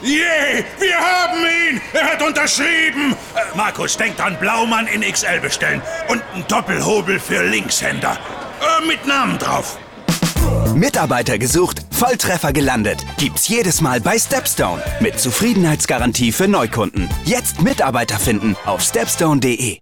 Yeah, wir haben ihn! Er hat unterschrieben! Markus, denkt an Blaumann in XL bestellen. Und einen Doppelhobel für Linkshänder. Mit Namen drauf. Mitarbeiter gesucht, Volltreffer gelandet. Gibt's jedes Mal bei Stepstone. Mit Zufriedenheitsgarantie für Neukunden. Jetzt Mitarbeiter finden auf stepstone.de.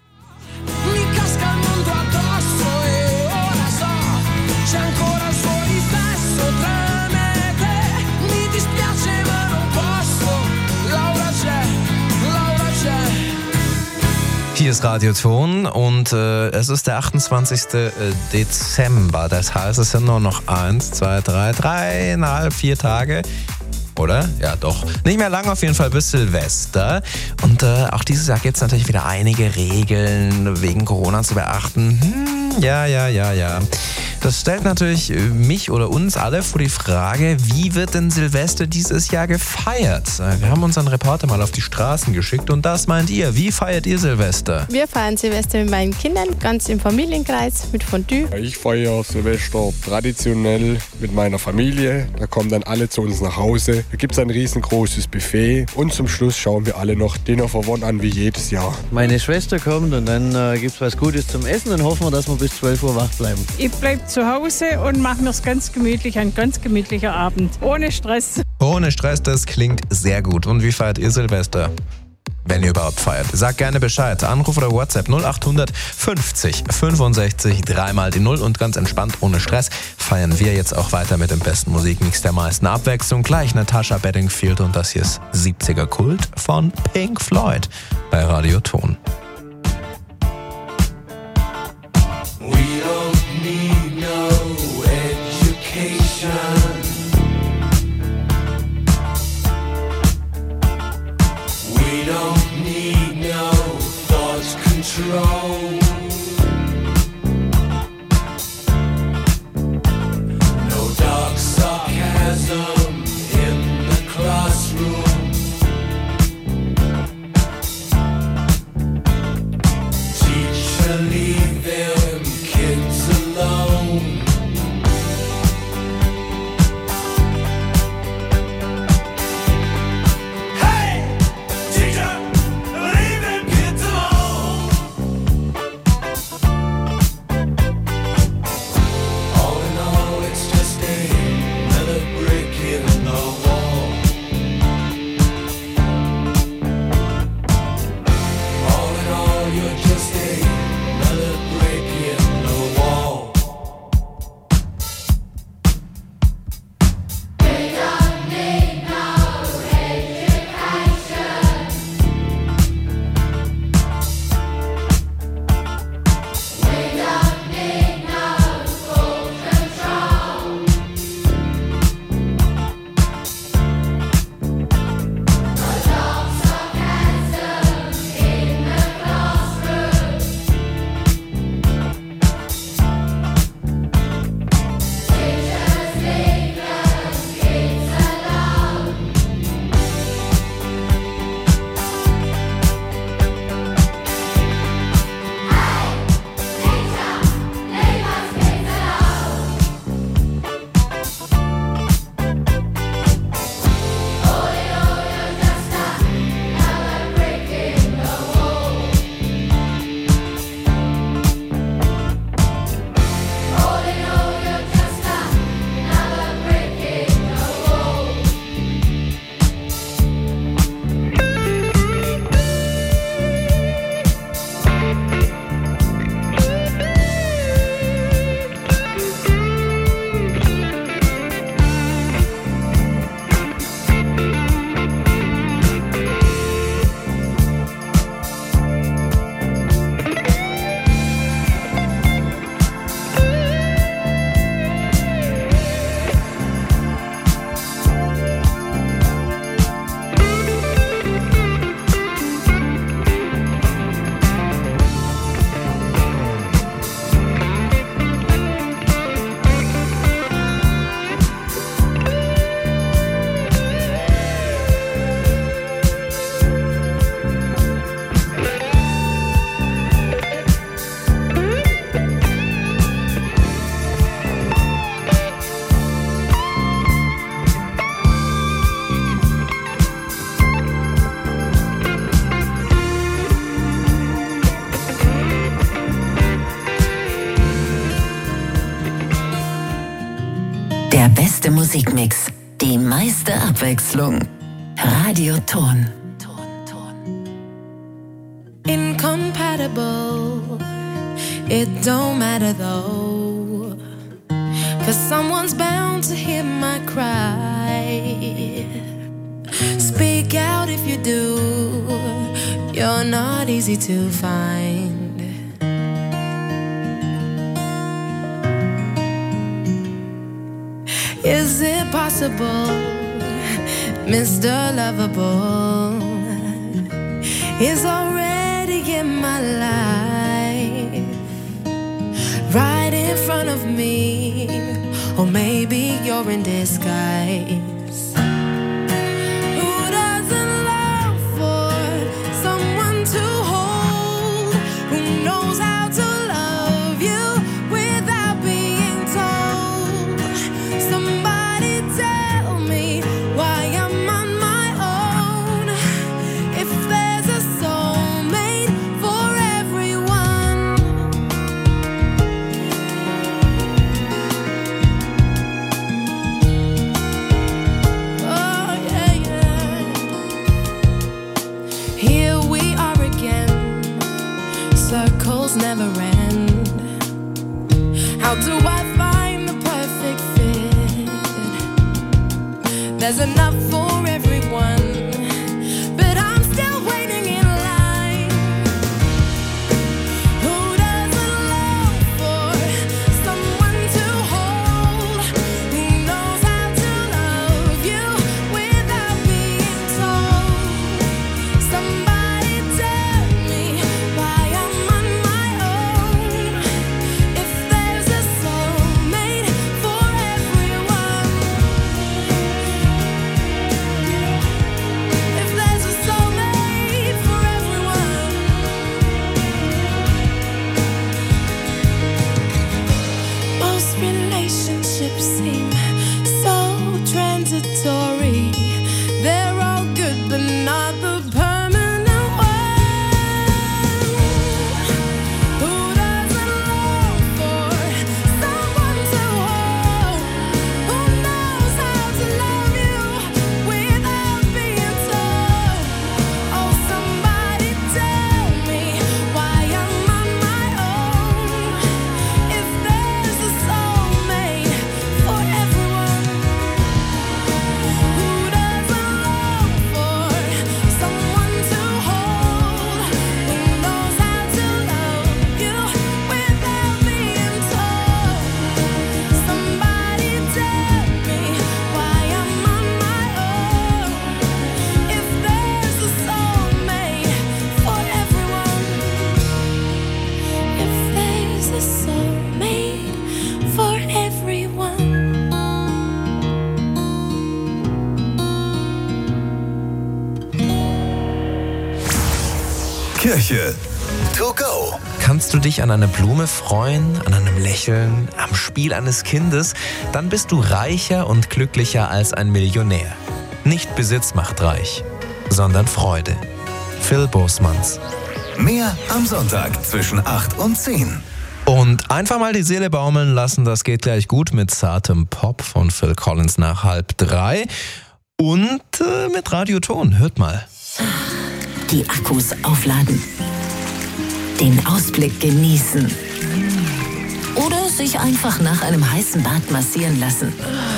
Hier ist Radioton und es ist der 28. Dezember. Das heißt, es sind nur noch 1, 2, 3, 3,5, 4 Tage. Oder? Ja, doch. Nicht mehr lang auf jeden Fall bis Silvester. Und auch dieses Jahr gibt es natürlich wieder einige Regeln wegen Corona zu beachten. Ja. Das stellt natürlich mich oder uns alle vor die Frage, wie wird denn Silvester dieses Jahr gefeiert? Wir haben unseren Reporter mal auf die Straßen geschickt und das meint ihr. Wie feiert ihr Silvester? Wir feiern Silvester mit meinen Kindern, ganz im Familienkreis, mit Fondue. Ich feiere Silvester traditionell mit meiner Familie. Da kommen dann alle zu uns nach Hause. Da gibt es ein riesengroßes Buffet und zum Schluss schauen wir alle noch Dinner for One an wie jedes Jahr. Meine Schwester kommt und dann gibt es was Gutes zum Essen und hoffen wir, dass wir bis 12 Uhr wach bleiben. Ich bleibe zu Hause und mache mir es ganz gemütlich, ein ganz gemütlicher Abend. Ohne Stress. Ohne Stress, das klingt sehr gut. Und wie feiert ihr Silvester? Wenn ihr überhaupt feiert. Sagt gerne Bescheid. Anruf oder WhatsApp 0800 50 65 3 mal die 0 und ganz entspannt, ohne Stress, feiern wir jetzt auch weiter mit dem besten Musikmix der meisten Abwechslung. Gleich Natasha Bedingfield und das hier ist 70er Kult von Pink Floyd bei Radio Ton. Musikmix. Die meiste Abwechslung. Radioton. Incompatible. It don't matter though. 'Cause someone's bound to hear my cry. Speak out if you do. You're not easy to find. Is it possible, Mr. Lovable is already in my life, right in front of me, or maybe you're in disguise. Who doesn't long for someone to hold, who knows how to love you without being told? Somebody tell me why I'm on my own. If there's a soulmate for everyone. Oh yeah, yeah. Here we are again. Circles never end. How do I find the perfect fit? There's enough for everyone, but I'm still waiting in line. Who doesn't long for someone to hold, who knows how to love you without being told? Somebody tell me why I'm on my own. If there's a soulmate for everyone. If there's a soulmate for everyone. Most relationships seem so transitory. They're all good, but not the permanent one. Who doesn't long for someone to hold? Who knows how to love you without being told? Oh, somebody tell me why I'm on my own. If there's a soulmate for everyone. Who doesn't long for someone to hold? Who knows how to love you without being told? Somebody tell me why I'm on my own. If there's a soulmate for everyone. If there's a soulmate for everyone. Kirche to go. Kannst du dich an eine Blume freuen, an einem Lächeln, am Spiel eines Kindes? Dann bist du reicher und glücklicher als ein Millionär. Nicht Besitz macht reich, sondern Freude. Phil Bosmans. Mehr am Sonntag zwischen 8 und 10. Und einfach mal die Seele baumeln lassen, das geht gleich gut mit zartem Pop von Phil Collins nach 2:30. Und mit Radioton, hört mal. Die Akkus aufladen. Den Ausblick genießen. Oder sich einfach nach einem heißen Bad massieren lassen.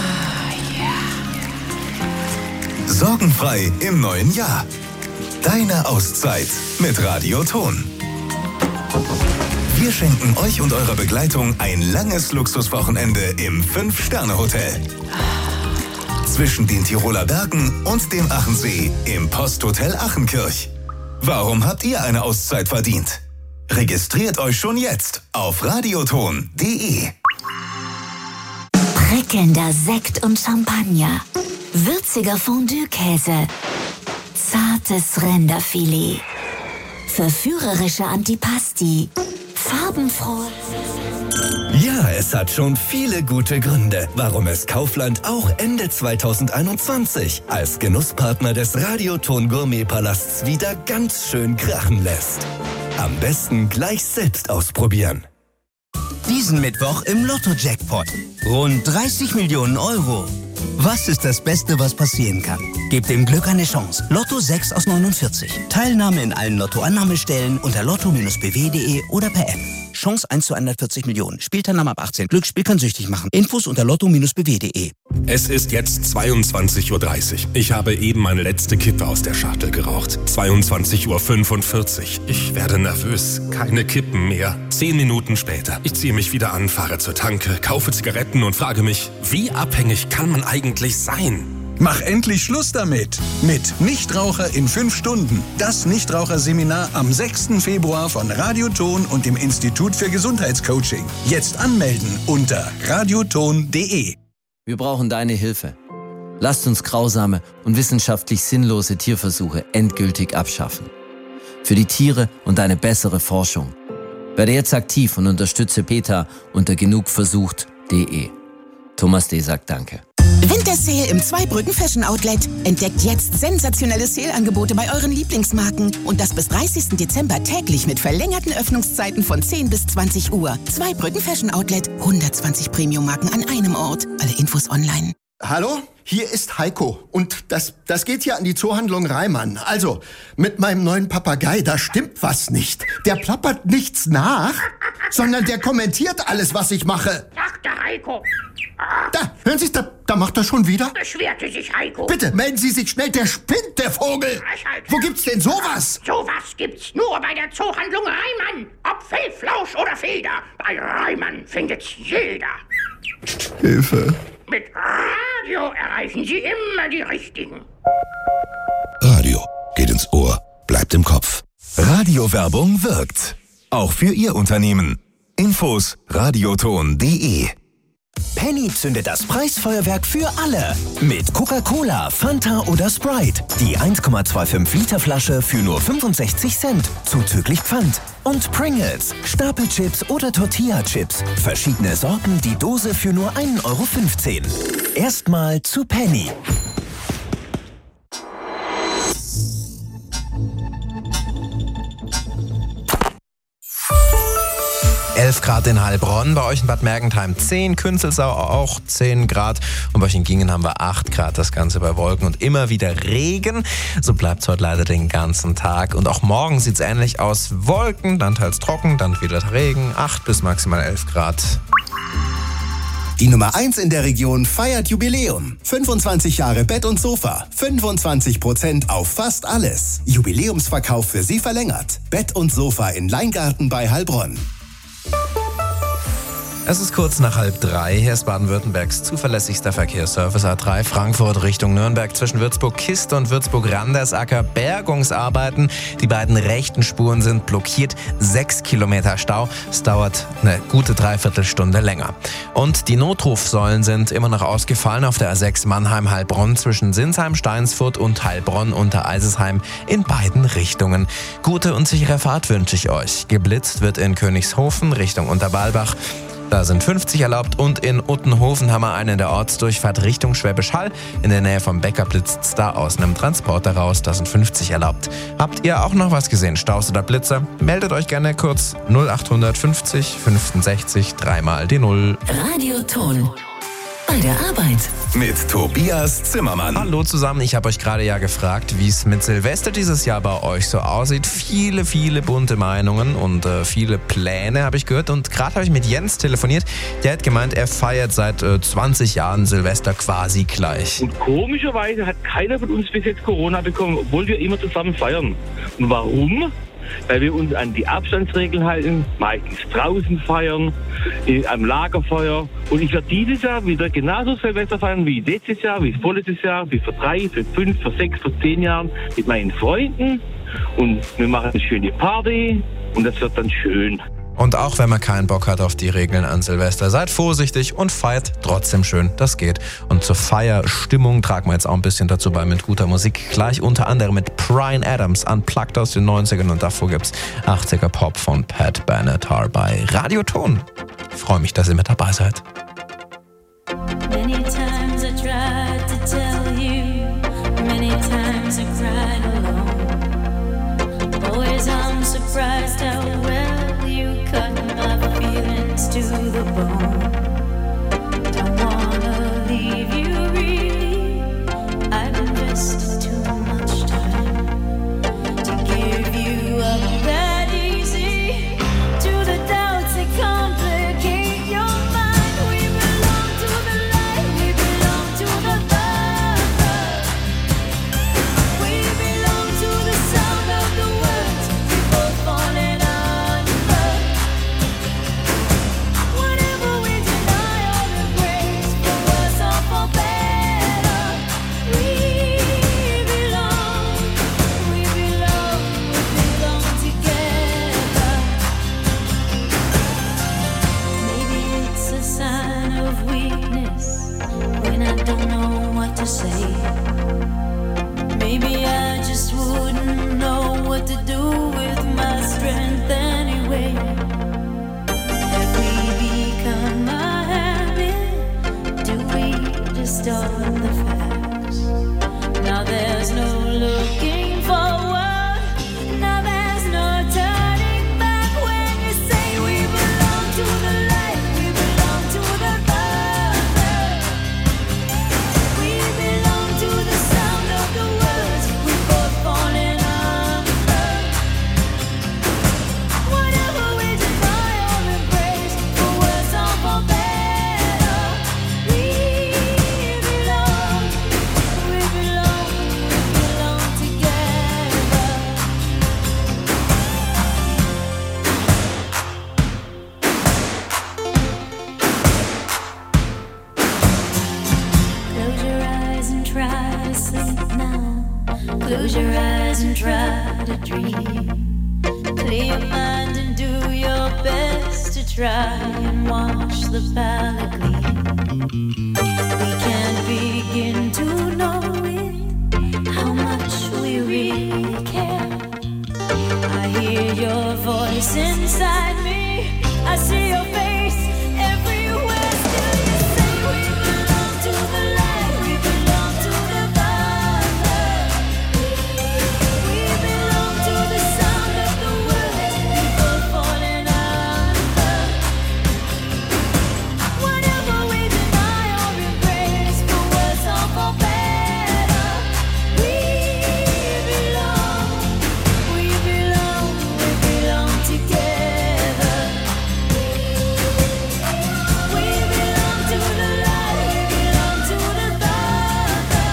Sorgenfrei im neuen Jahr. Deine Auszeit mit Radioton. Wir schenken euch und eurer Begleitung ein langes Luxuswochenende im 5-Sterne-Hotel. Zwischen den Tiroler Bergen und dem Achensee im Posthotel Achenkirch. Warum habt ihr eine Auszeit verdient? Registriert euch schon jetzt auf radioton.de. Prickelnder Sekt und Champagner. Würziger Fondue-Käse. Zartes Rinderfilet. Verführerische Antipasti. Farbenfroh. Ja, es hat schon viele gute Gründe, warum es Kaufland auch Ende 2021 als Genusspartner des Radioton Gourmet-Palasts wieder ganz schön krachen lässt. Am besten gleich selbst ausprobieren. Diesen Mittwoch im Lotto-Jackpot. Rund 30 Millionen Euro. Was ist das Beste, was passieren kann? Gebt dem Glück eine Chance. Lotto 6 aus 49. Teilnahme in allen Lotto-Annahmestellen unter lotto-bw.de oder per App. Chance 1 zu 140 Millionen. Spielteilnahme ab 18. Glücksspiel kann süchtig machen. Infos unter lotto-bw.de. Es ist jetzt 22:30 Uhr. Ich habe eben meine letzte Kippe aus der Schachtel geraucht. 22:45 Uhr. Ich werde nervös. Keine Kippen mehr. 10 Minuten später. Ich ziehe mich wieder an, fahre zur Tanke, kaufe Zigaretten und frage mich, wie abhängig kann man eigentlich sein? Mach endlich Schluss damit. Mit Nichtraucher in 5 Stunden. Das Nichtraucherseminar am 6. Februar von Radioton und dem Institut für Gesundheitscoaching. Jetzt anmelden unter radioton.de. Wir brauchen deine Hilfe. Lasst uns grausame und wissenschaftlich sinnlose Tierversuche endgültig abschaffen. Für die Tiere und eine bessere Forschung. Werde jetzt aktiv und unterstütze PETA unter genugversucht.de. Thomas D. sagt Danke. Wintersale im Zweibrücken Fashion Outlet. Entdeckt jetzt sensationelle Sale-Angebote bei euren Lieblingsmarken. Und das bis 30. Dezember täglich mit verlängerten Öffnungszeiten von 10 bis 20 Uhr. Zweibrücken Fashion Outlet. 120 Premium-Marken an einem Ort. Alle Infos online. Hallo, hier ist Heiko. Und das geht hier an die Zoohandlung Reimann. Also, mit meinem neuen Papagei, da stimmt was nicht. Der plappert nichts nach, sondern der kommentiert alles, was ich mache. Sagt der Heiko. Da, hören Sie es, da macht er schon wieder. Beschwerte sich Heiko. Bitte, melden Sie sich schnell, der spinnt, der Vogel. Wo gibt's denn sowas? Sowas gibt's nur bei der Zoohandlung Reimann. Ob Fell, Flausch oder Feder. Bei Reimann findet's jeder. Hilfe. Mit Radio erreichen Sie immer die Richtigen. Radio geht ins Ohr, bleibt im Kopf. Radiowerbung wirkt. Auch für Ihr Unternehmen. Infos radioton.de. Penny zündet das Preisfeuerwerk für alle. Mit Coca-Cola, Fanta oder Sprite. Die 1,25 Liter Flasche für nur 65 Cent. Zuzüglich Pfand. Und Pringles, Stapelchips oder Tortilla-Chips. Verschiedene Sorten, die Dose für nur 1,15 Euro. Erstmal zu Penny. Grad in Heilbronn, bei euch in Bad Mergentheim 10, Künzelsau auch 10 Grad und bei euch in Gingen haben wir 8 Grad, das Ganze bei Wolken und immer wieder Regen. So bleibt es heute leider den ganzen Tag und auch morgen sieht es ähnlich aus. Wolken, dann teils trocken, dann wieder Regen, 8 bis maximal 11 Grad. Die Nummer 1 in der Region feiert Jubiläum. 25 Jahre Bett und Sofa. 25% auf fast alles. Jubiläumsverkauf für Sie verlängert. Bett und Sofa in Leingarten bei Heilbronn. Es ist kurz nach 2:30. Hier ist Baden-Württembergs zuverlässigster Verkehrsservice A3 Frankfurt Richtung Nürnberg zwischen Würzburg-Kiste und Würzburg-Randersacker. Bergungsarbeiten. Die beiden rechten Spuren sind blockiert. 6 Kilometer Stau. Es dauert eine gute Dreiviertelstunde länger. Und die Notrufsäulen sind immer noch ausgefallen auf der A6 Mannheim-Heilbronn zwischen Sinsheim, Steinsfurt und Heilbronn unter Eisesheim in beiden Richtungen. Gute und sichere Fahrt wünsche ich euch. Geblitzt wird in Königshofen Richtung Unterbalbach. Da sind 50 erlaubt und in Uttenhofen haben wir einen in der Ortsdurchfahrt Richtung Schwäbisch Hall. In der Nähe vom Bäcker blitzt's da aus einem Transporter raus, da sind 50 erlaubt. Habt ihr auch noch was gesehen, Staus oder Blitzer? Meldet euch gerne kurz 0800 50 65 3 die 0. Radioton. Bei der Arbeit. Mit Tobias Zimmermann. Hallo zusammen, ich habe euch gerade ja gefragt, wie es mit Silvester dieses Jahr bei euch so aussieht. Viele bunte Meinungen und viele Pläne habe ich gehört. Und gerade habe ich mit Jens telefoniert. Der hat gemeint, er feiert seit 20 Jahren Silvester quasi gleich. Und komischerweise hat keiner von uns bis jetzt Corona bekommen, obwohl wir immer zusammen feiern. Und warum? Weil wir uns an die Abstandsregeln halten, meistens draußen feiern, am Lagerfeuer. Und ich werde dieses Jahr wieder genauso Silvester feiern wie letztes Jahr, wie vorletztes Jahr, wie vor 3, für 5, für 6, für 10 Jahren mit meinen Freunden. Und wir machen eine schöne Party und das wird dann schön. Und auch wenn man keinen Bock hat auf die Regeln an Silvester, seid vorsichtig und feiert trotzdem schön, das geht. Und zur Feierstimmung tragen wir jetzt auch ein bisschen dazu bei mit guter Musik. Gleich unter anderem mit Bryan Adams, Unplugged aus den 90ern und davor gibt's 80er Pop von Pat Benatar bei Radioton. Ich freue mich, dass ihr mit dabei seid. Many times I tried to tell you, many times I cried alone. Always I'm surprised how well you cut my feelings to the bone. Don't wanna leave you real. start the facts. Now there's no looking forward. Now there's no turning back when you say we belong to the light, we belong to the Father. We belong to the sound of the words we both fallen under. Whatever we deny or embrace, for worse or for better, we belong together. Close your eyes and try to sleep now. Close your eyes and try to dream. Clear your mind and do your best to try and watch the palette gleam. We can't begin to know it, how much we really care. I hear your voice inside me, I see your face everywhere. Still you say we belong to the light, we belong to the Father. We belong to the sound of the words we both fallen under. Whatever we deny or embrace, for worse or for better, we belong together. We belong to the light, we belong to the Father.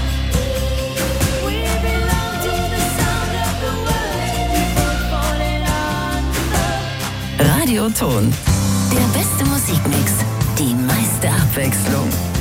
We belong to the sound of the words we both fallen under. Radioton. Der beste Musikmix, die meiste Abwechslung.